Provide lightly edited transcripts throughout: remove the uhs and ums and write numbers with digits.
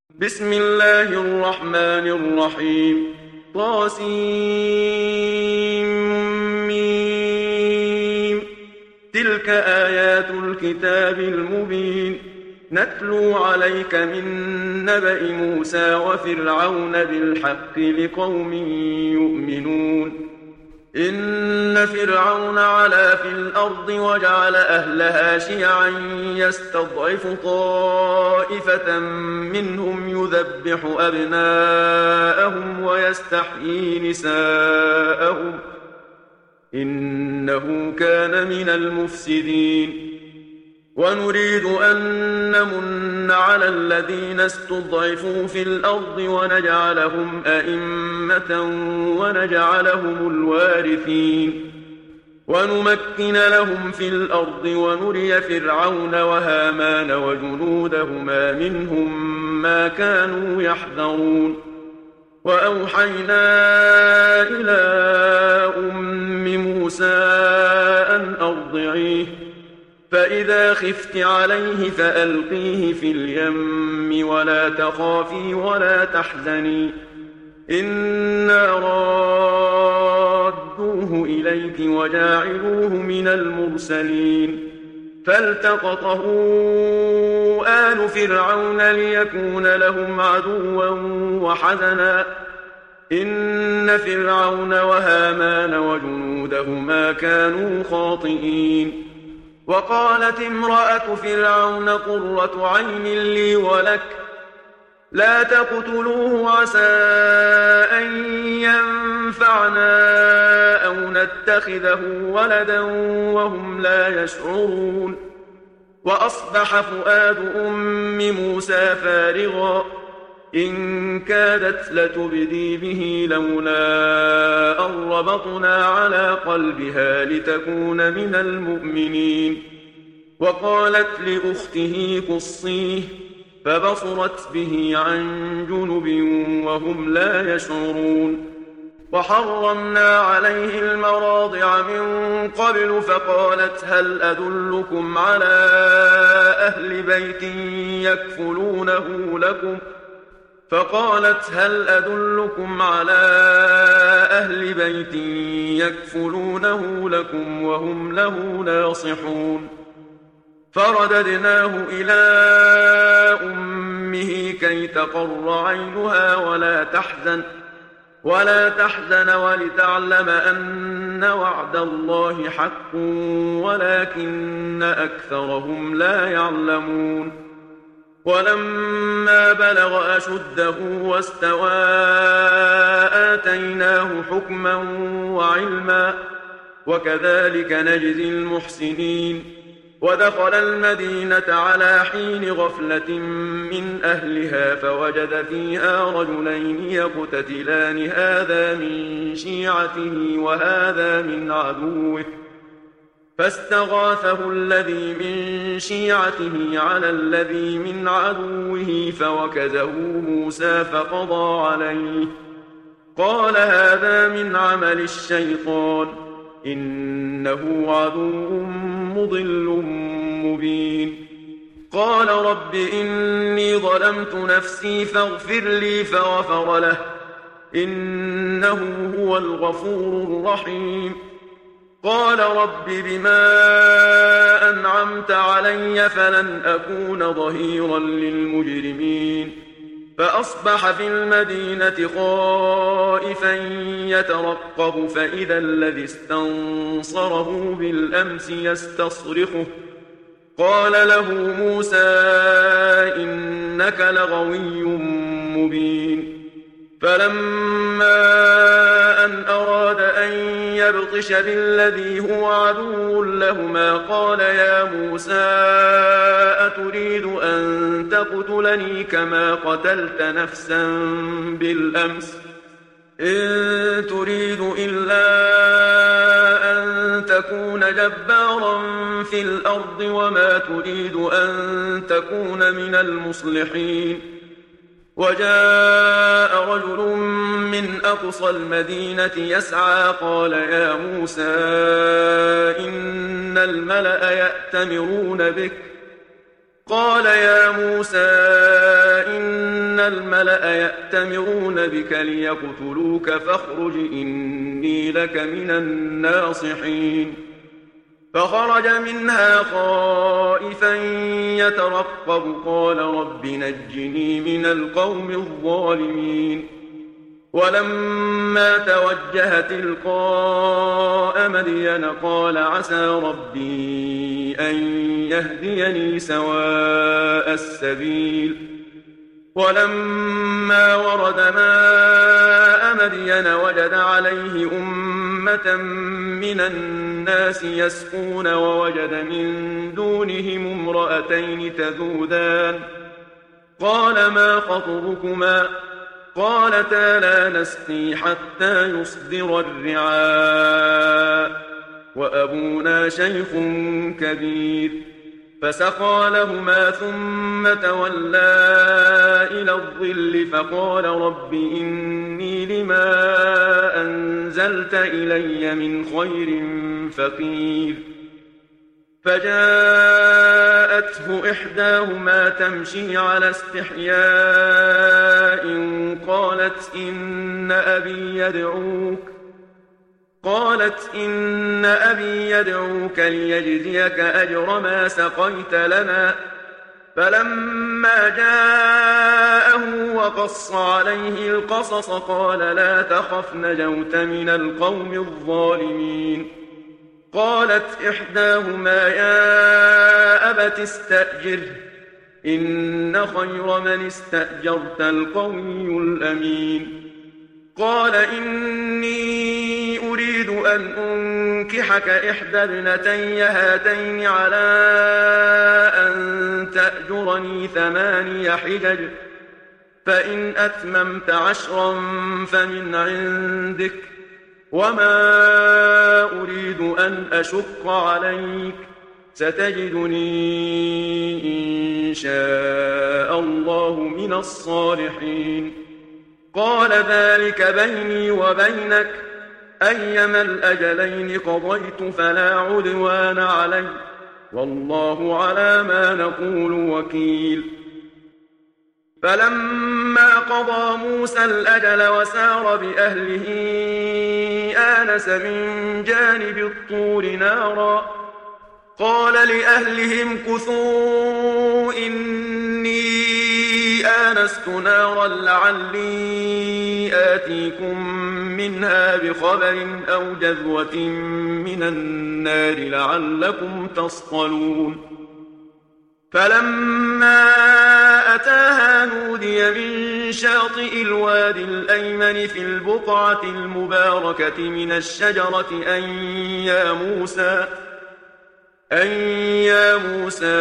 بسم الله الرحمن الرحيم طاسيم تلك آيات الكتاب المبين نتلو عليك من نبأ موسى وفرعون بالحق لقوم يؤمنون إن فرعون علا في الأرض وجعل أهلها شيعا يستضعف طائفة منهم يذبح أبناءهم ويستحيي نساءهم إنه كان من المفسدين ونريد أن نمن على الذين استضعفوا في الأرض ونجعلهم أئمة ونجعلهم الوارثين ونمكن لهم في الأرض ونري فرعون وهامان وجنودهما منهم ما كانوا يحذرون وأوحينا إلى أم موسى أن أرضعيه فإذا خفت عليه فألقيه في اليم ولا تخافي ولا تحزني إنا رادوه إليك وجاعلوه من المرسلين فالتقطه آل فرعون ليكون لهم عدوا وحزنا إن فرعون وهامان وجنودهما كانوا خاطئين وقالت امرأة فرعون قرة عين لي ولك لا تقتلوه عسى أن ينفعنا أو نتخذه ولدا وهم لا يشعرون وأصبح فؤاد أم موسى فارغا إن كادت لتبدي به لولا أن ربطنا على قلبها لتكون من المؤمنين وقالت لأخته قصيه فبصرت به عن جنب وهم لا يشعرون وحرمنا عليه المراضع من قبل فقالت هل أدلكم على أهل بيت يكفلونه لكم وهم له ناصحون فرددناه إلى أمه كي تقر عينها ولا تحزن ولتعلم أن وعد الله حق ولكن أكثرهم لا يعلمون ولما بلغ أشده واستوى آتيناه حكما وعلما وكذلك نجزي المحسنين ودخل المدينة على حين غفلة من أهلها فوجد فيها رجلين يقتتلان هذا من شيعته وهذا من عدوه فاستغاثه الذي من شيعته على الذي من عدوه فوكزه موسى فقضى عليه قال هذا من عمل الشيطان إنه عدو مضل مبين قال رب إني ظلمت نفسي فاغفر لي فغفر له إنه هو الغفور الرحيم قال رب بما أنعمت علي فلن أكون ظهيرا للمجرمين فأصبح في المدينة خائفا يترقب فإذا الذي استنصره بالأمس يستصرخه قال له موسى إنك لغوي مبين فلما أن أراد أن يبطش بالذي هو عدو لهما قال يا موسى أتريد أن تقتلني كما قتلت نفسا بالأمس إن تريد إلا أن تكون جبارا في الأرض وما تريد أن تكون من المصلحين وجاء رجل من أقصى المدينة يسعى قال يا موسى إن الملأ يأتمرون بك قال يا موسى إن الملأ يأتمرون بك ليقتلوك فاخرج إني لك من الناصحين فخرج منها خائفا يترقب قال رب نجني من القوم الظالمين ولما توجه تلقاء مدين قال عسى ربي أن يهديني سواء السبيل ولما ورد ماء مدين وجد عليه أمة من الناس يسقون ووجد من دونهم امرأتين تذودان قال ما خطبكما قالتا لا نسقي حتى يصدر الرعاء وأبونا شيخ كبير فسقى لهما ثم تولى إلى الظل فقال رب إني لما أنزلت إلي من خير فقير فجاءته إحداهما تمشي على استحياء قالت إن أبي يدعوك ليجزيك أجر ما سقيت لنا فلما جاءه وقص عليه القصص قال لا تخف نجوت من القوم الظالمين قالت إحداهما يا أبت استأجره إن خير من استأجرت القوي الأمين قال إني أريد أن أنكحك إحدى ابنتي هاتين على أن تأجرني 8 حجج فإن أتممت 10 فمن عندك وما أريد أن أشق عليك ستجدني إن شاء الله من الصالحين قال ذلك بيني وبينك أيما الأجلين قضيت فلا عدوان علي والله على ما نقول وكيل فلما قضى موسى الأجل وسار بأهله آنس من جانب الطور نارا قال لأهلهم كثوا إني آنست نارا لعلي آتيكم منها بخبر أو جذوة من النار لعلكم تصطلون فلما أتاها نودي من شاطئ الوادي الأيمن في البقعة المباركة من الشجرة أن يا موسى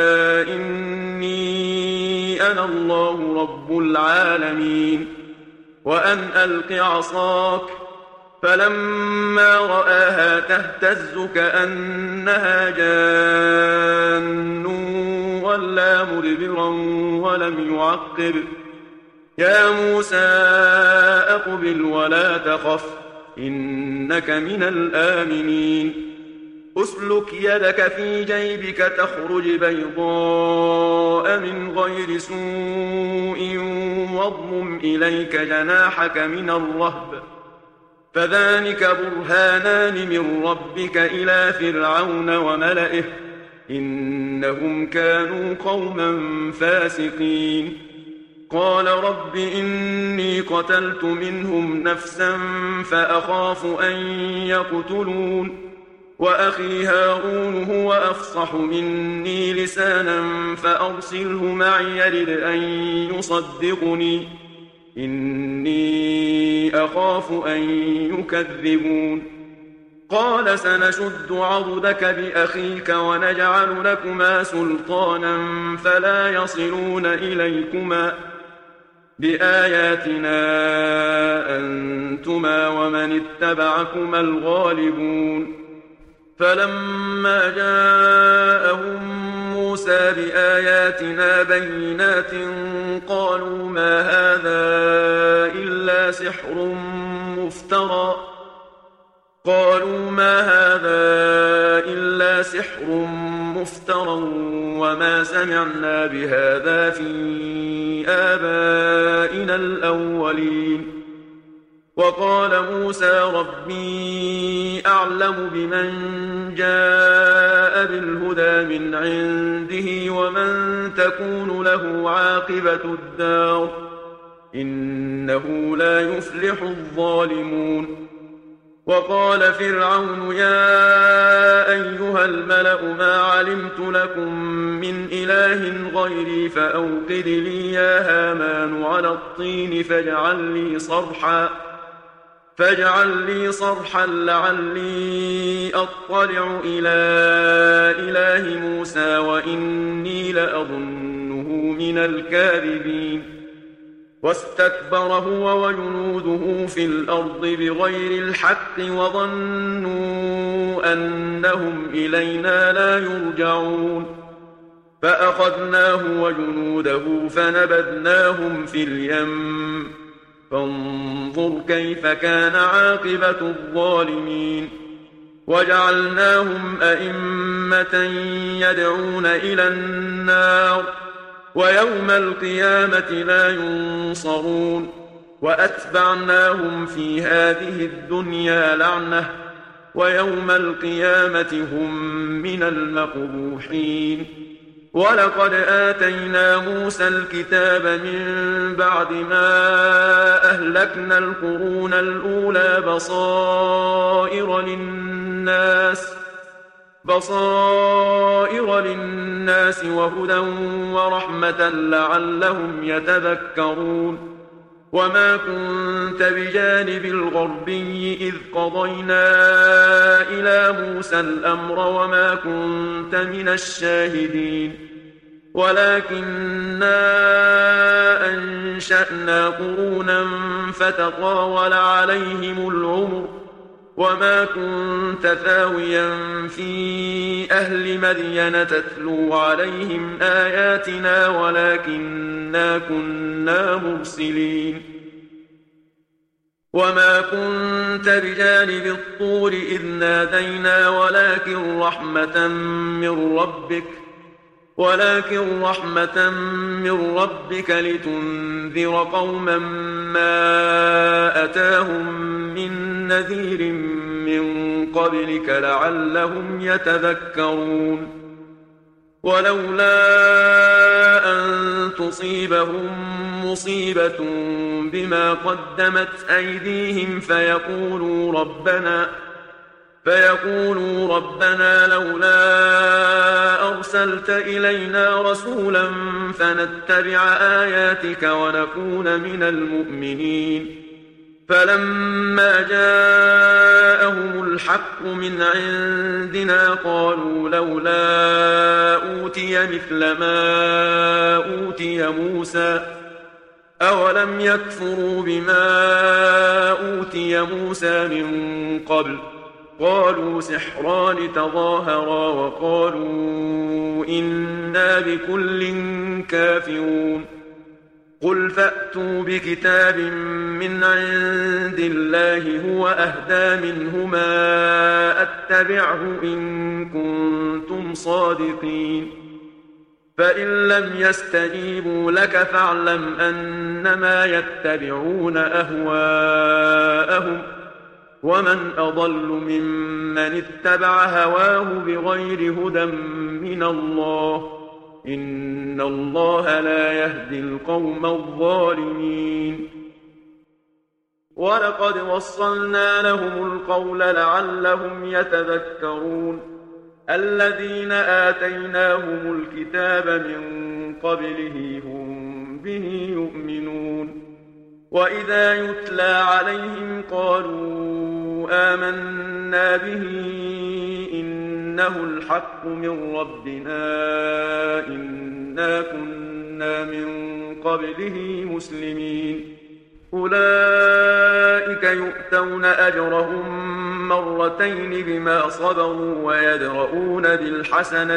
إني أنا الله رب العالمين وأن ألق عصاك فلما رآها تهتز كأنها جان ولا مدبرا ولم يعقب يا موسى أقبل ولا تخف إنك من الآمنين أسلك يدك في جيبك تخرج بيضاء من غير سوء واضمم إليك جناحك من الرهب فذلك برهانان من ربك إلى فرعون وملئه إنهم كانوا قوما فاسقين قال رب إني قتلت منهم نفسا فأخاف أن يقتلون وأخي هارون هو أفصح مني لسانا فأرسله معي يرد أن يصدقني إني أخاف أن يكذبون قال سنشد عضدك بأخيك ونجعل لكما سلطانا فلا يصلون إليكما بآياتنا أنتما ومن اتبعكما الغالبون فلما جاءهم موسى بآياتنا بينات قالوا ما هذا إلا سحر مفترى وما ما سمعنا بهذا في آبائنا الأولين. وقال موسى ربي أعلم بمن جاء بالهدى من عنده ومن تكون له عاقبة الدار إنه لا يفلح الظالمون. وقال فرعون يا أيها الملأ ما علمت لكم من إله غيري فأوقد لي يا هامان على الطين فاجعل لي صرحا لعلي أطلع إلى إله موسى وإني لأظنه من الكاذبين. واستكبر هو وجنوده في الأرض بغير الحق وظنوا أنهم إلينا لا يرجعون. فأخذناه وجنوده فنبذناهم في اليم فانظر كيف كان عاقبة الظالمين. وجعلناهم أئمة يدعون إلى النار ويوم القيامة لا ينصرون. وأتبعناهم في هذه الدنيا لعنة ويوم القيامة هم من المقبوحين. ولقد آتينا موسى الكتاب من بعد ما أهلكنا القرون الأولى بصائر للناس وهدى ورحمة لعلهم يتذكرون. وما كنت بجانب الغربي إذ قضينا إلى موسى الأمر وما كنت من الشاهدين ولكننا أنشأنا قرونا فتطاول عليهم العمر وما كنت ثاويا في أهل مدين تتلو عليهم آياتنا ولكننا كنا مرسلين. وما كنت بجانب الطور إذ نادينا ولكن رحمة من ربك لتنذر قوما ما أتاهم من نذير من قبلك لعلهم يتذكرون. ولولا أن تصيبهم مصيبة بما قدمت أيديهم فيقولوا ربنا لولا أرسلت إلينا رسولا فنتبع آياتك ونكون من المؤمنين. فلما جاءهم الحق من عندنا قالوا لولا أوتي مثل ما أوتي موسى أولم يكفروا بما أوتي موسى من قبل قالوا سحران تظاهرا وقالوا إنا بكل كافرون. قل فأتوا بكتاب من عند الله هو أهدى منهما أتبعه إن كنتم صادقين. فإن لم يستجيبوا لك فاعلم أنما يتبعون أهواءهم ومن أضل ممن اتبع هواه بغير هدى من الله إن الله لا يهدي القوم الظالمين. ولقد وصلنا لهم القول لعلهم يتذكرون. الذين آتيناهم الكتاب من قبله هم به يؤمنون. وإذا يتلى عليهم قالوا آمنا به إنه الحق من ربنا إنا كنا من قبله مسلمين. أولئك يؤتون أجرهم مرتين بما صبروا ويدرؤون بالحسنة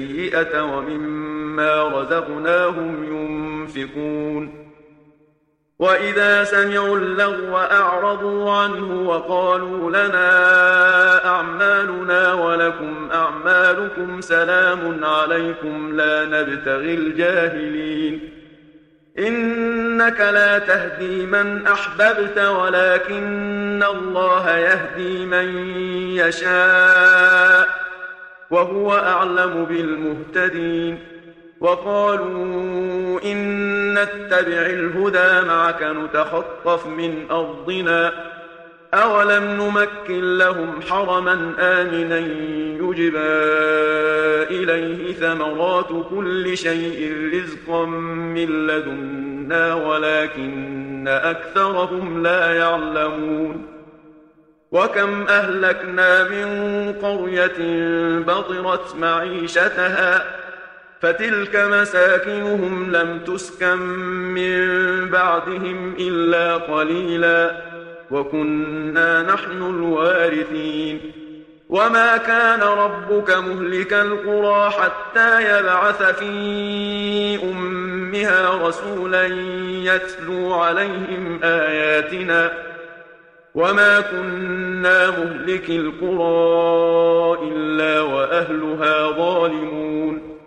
السيئة ومما رزقناهم ينفقون. وإذا سمعوا اللغو أعرضوا عنه وقالوا لنا أعمالنا ولكم أعمالكم سلام عليكم لا نبتغي الجاهلين إنك لا تهدي من أحببت ولكن الله يهدي من يشاء وهو أعلم بالمهتدين وقالوا إن نتبع الهدى معك نتخطف من أرضنا أولم نمكن لهم حرما آمنا يجبى إليه ثمرات كل شيء رزقا من لدنا ولكن أكثرهم لا يعلمون وكم أهلكنا من قرية بطرت معيشتها فتلك مساكنهم لم تسكن من بعدهم إلا قليلا وكنا نحن الوارثين وما كان ربك مهلك القرى حتى يبعث في أمها رسولا يتلو عليهم آياتنا وما كنا مهلك القرى إلا وأهلها ظالمون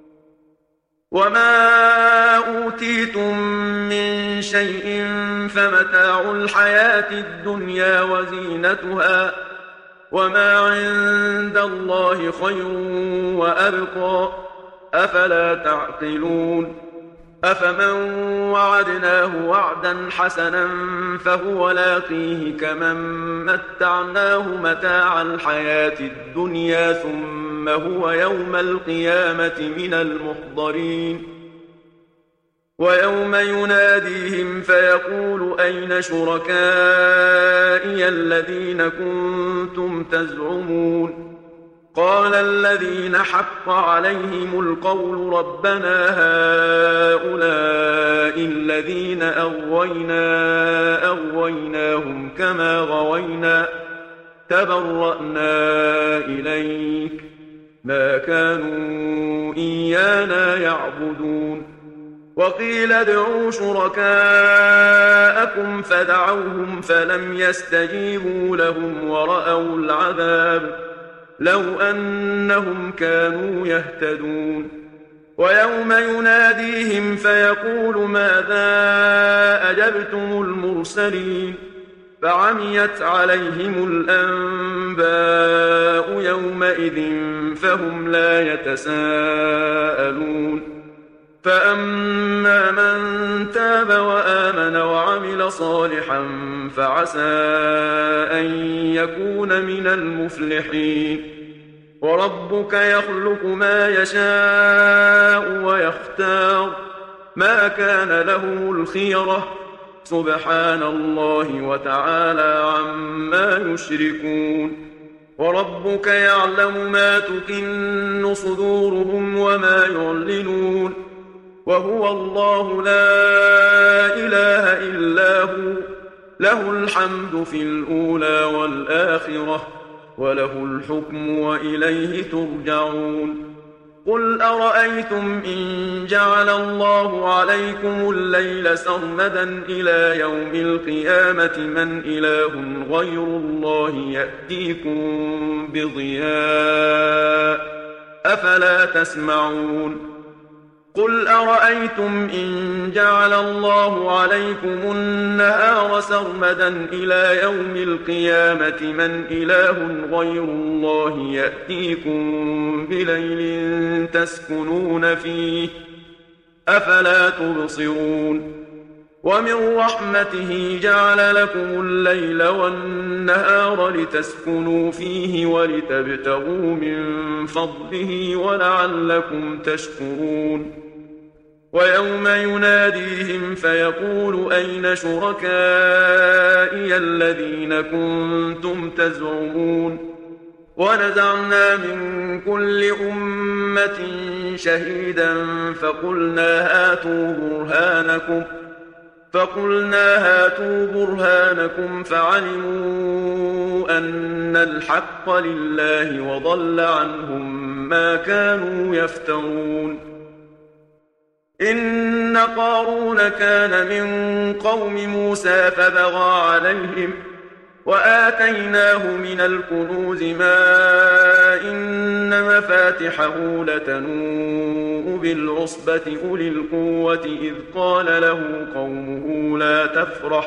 وما أوتيتم من شيء فمتاع الحياة الدنيا وزينتها وما عند الله خير وأبقى أفلا تعقلون أفمن وعدناه وعدا حسنا فهو لاقيه كمن متعناه متاع الحياة الدنيا ثم هو يوم القيامة من المحضرين ويوم يناديهم فيقول أين شركائي الذين كنتم تزعمون قال الذين حق عليهم القول ربنا هؤلاء الذين أغويناهم كما غوينا تبرأنا إليك ما كانوا إيانا يعبدون وقيل ادعوا شركاءكم فدعوهم فلم يستجيبوا لهم ورأوا العذاب لو أنهم كانوا يهتدون ويوم يناديهم فيقول ماذا أجبتم المرسلين فعميت عليهم الأنباء يومئذ فهم لا يتساءلون فأما من تاب وآمن وعمل صالحا فعسى أن يكون من المفلحين وربك يخلق ما يشاء ويختار ما كان لهم الخيرة سبحان الله وتعالى عما يشركون وربك يعلم ما تكن صدورهم وما يعلنون وهو الله لا إله إلا هو له الحمد في الأولى والآخرة وله الحكم وإليه ترجعون قل أرأيتم إن جعل الله عليكم الليل سرمدا إلى يوم القيامة من إله غير الله يأتيكم بضياء أفلا تسمعون قل أرأيتم إن جعل الله عليكم النهار سرمدا إلى يوم القيامة من إله غير الله يأتيكم بليل تسكنون فيه أفلا تبصرون ومن رحمته جعل لكم الليل والنهار لتسكنوا فيه ولتبتغوا من فضله ولعلكم تشكرون ويوم يناديهم فيقول أين شركائي الذين كنتم تزعمون ونزعنا من كل أمة شهيدا فقلنا هاتوا برهانكم فعلموا أن الحق لله وضل عنهم ما كانوا يفترون إن قارون كان من قوم موسى فبغى عليهم وآتيناه من الكنوز ما إن مفاتحه لتنوء بالعصبة أولي القوة إذ قال له قومه لا تفرح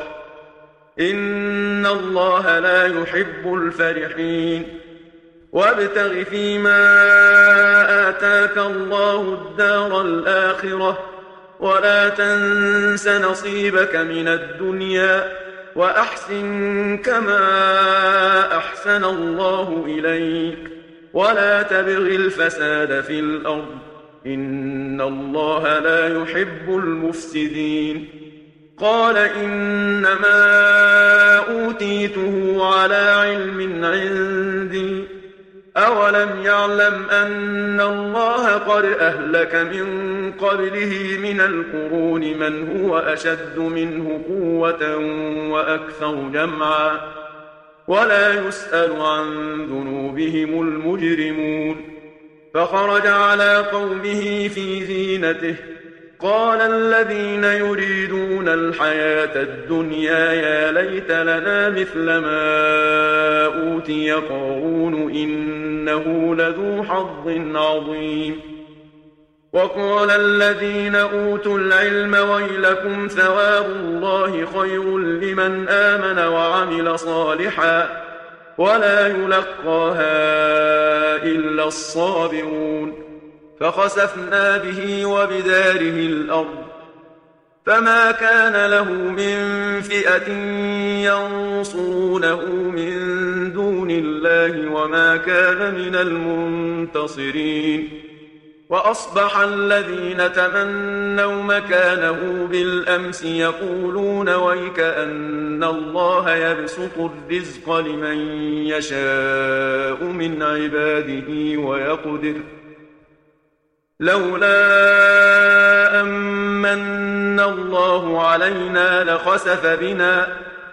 إن الله لا يحب الفرحين وابتغ فيما آتاك الله الدار الآخرة ولا تنس نصيبك من الدنيا وأحسن كما أحسن الله إليك ولا تبغ الفساد في الأرض إن الله لا يحب المفسدين قال إنما أوتيته على علم عندي أولم يعلم أن الله قد أهلك من قبله من القرون من هو أشد منه قوة وأكثر جمعا ولا يسأل عن ذنوبهم المجرمون فخرج على قومه في زينته قال الذين يريدون الحياة الدنيا يا ليت لنا مثل ما أوتي قارون إنه لذو حظ عظيم وقال الذين أوتوا العلم ويلكم ثواب الله خير لمن آمن وعمل صالحا ولا يلقاها إلا الصابرون فخسفنا به وبداره الأرض فما كان له من فئة ينصرونه من دون الله وما كان من المنتصرين وأصبح الذين تمنوا مكانه بالأمس يقولون ويكأن الله يبسط الرزق لمن يشاء من عباده ويقدر لولا أمن الله علينا لخسف بنا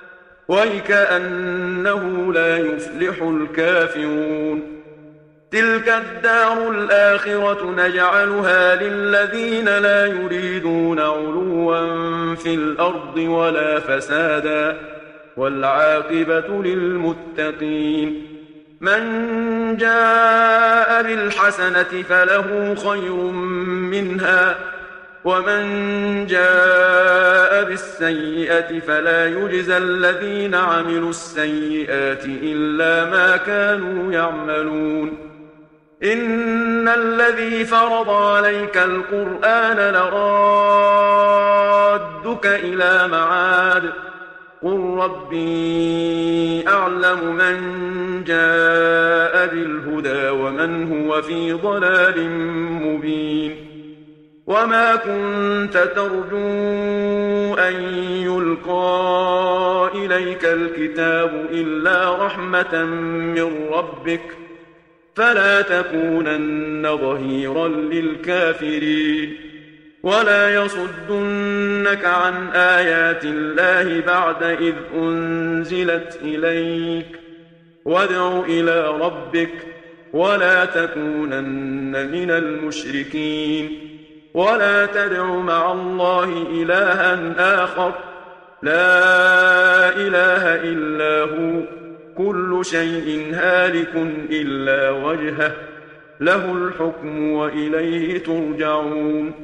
ويكأنه لا يفلح الكافرون تلك الدار الآخرة نجعلها للذين لا يريدون علوا في الأرض ولا فسادا والعاقبة للمتقين من جاء بالحسنة فله خير منها ومن جاء بالسيئة فلا يجزى الذين عملوا السيئات إلا ما كانوا يعملون إن الذي فرض عليك القرآن لرادك إلى معاد قل ربي أعلم من جاء بالهدى ومن هو في ضلال مبين وما كنت ترجو أن يلقى إليك الكتاب إلا رحمة من ربك فلا تكونن ظهيرا للكافرين ولا يصدنك عن آيات الله بعد إذ أنزلت إليك وادع إلى ربك ولا تكونن من المشركين ولا تدع مع الله إلها آخر لا إله إلا هو كل شيء هالك إلا وجهه له الحكم وإليه ترجعون